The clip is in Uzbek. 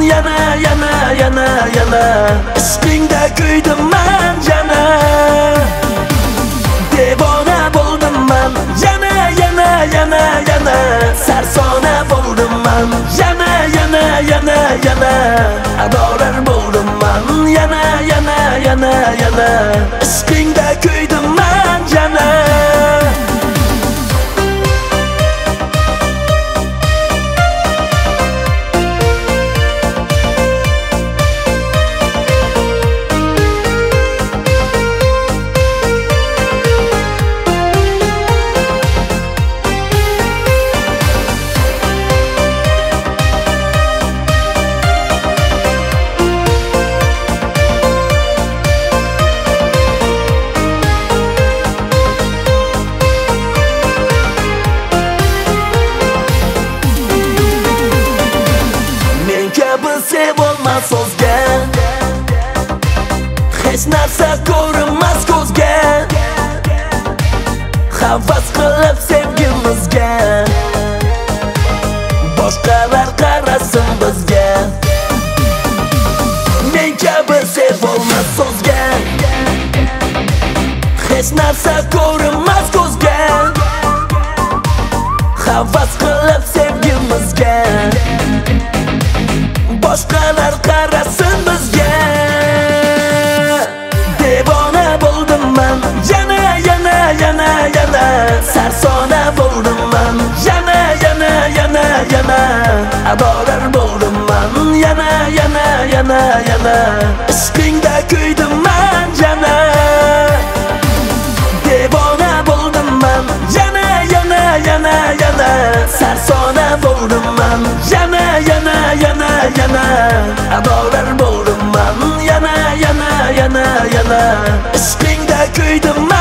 yana yana yana yana ishqingda kuydim men yana devona bo'ldim men yana yana yana yana sarsona bo'ldim men yana yana yana yana adorar bo'ldim men yana yana yana yana ishqingda kuydim men yana sevolmas so'zga hech narsa ko'rinmas ko'zga havas qilib sevgimizga boshqalar qarasin bizga men kabi sevolmas so'zga hech narsa ko'rinmas ko'zga havas qilib sevgimizga boshqalar qarasin bizga devona bo'ldim men yana yana yana yana sarsona bo'ldim men yana yana yana yana adorar bo'ldim men yana yana yana yana ishqingda kuydim men yana devona bo'ldim men yana yana yana yana sarsona bo'ldim men yana yana yana yana adorar bo'ldim men yana yana yana yana ishqingda kuydim men